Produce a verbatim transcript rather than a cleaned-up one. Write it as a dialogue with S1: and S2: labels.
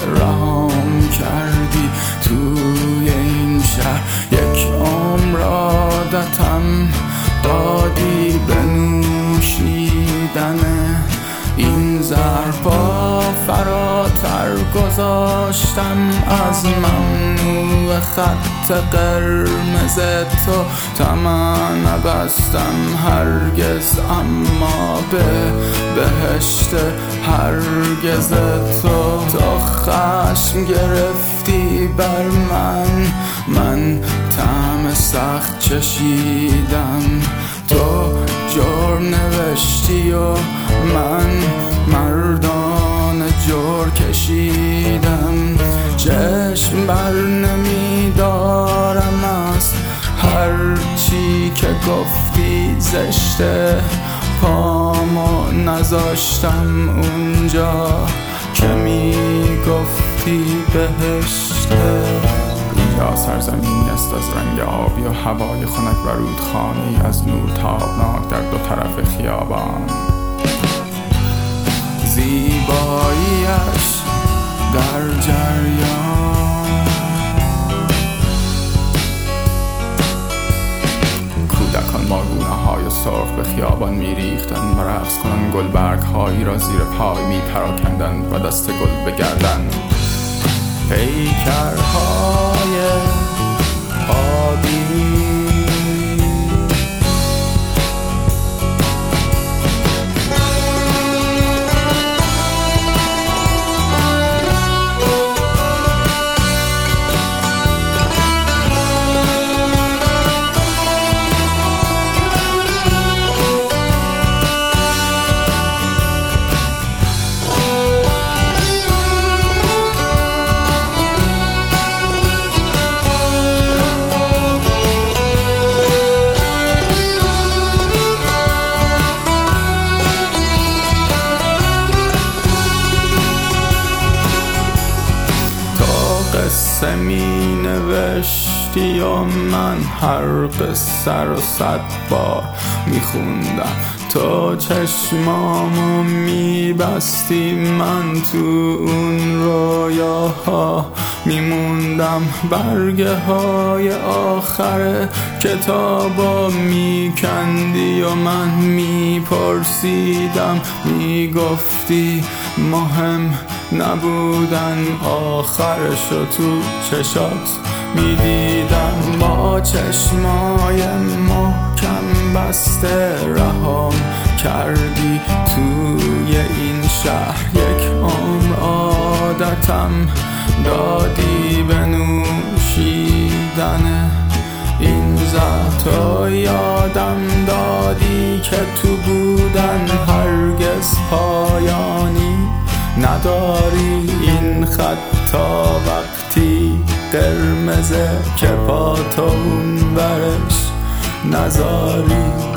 S1: رهام کردی توی این شهر. یک عمر عادتم دادی به نوشیدن این زهر. با فراتر گذاشتم از ممنوع خط قرمز تو، طمع نبستم هرگز اما به بهشت هرگز تو. تو خشم گرفتی بر من، من طعم سخت چشیدم. تو جرم نوشتی و من مردان جور کشیدم. چشم بر نمی دارم از هر چی که گفتی زشته، پامو نذاشتم اونجا که می گفتی بهشته. اینجا سرزمینی است از رنگ آبی و هوای خنک و رودخانه‌ای از نور تابناک در دو طرف خیابان. زیباییش در جریان. کودکان مارگونه های سرخ به خیابان می ریختند و رقص کنان گلبرگ هایی را زیر پای می پراکندند و دست گل بگردند. پیکرهای آبی قصه می نوشتی و من هر قصه رو صد بار می خوندم. تو چشمامو می بستی، من تو اون رویاها می موندم. برگه های آخر کتابا می کندی و من می پرسیدم، می گفتی مهم نبودن، آخرشو تو چشات می دیدم. با چشمای محکم بسته رهام کردی توی این شهر. یک عمر عادتم دادی به نوشیدن این زهر. تو یادم دادی که تو بودن هرگز پایانی نداری. این خط تا وقتی قرمزه که پا تو اون برش نذاری.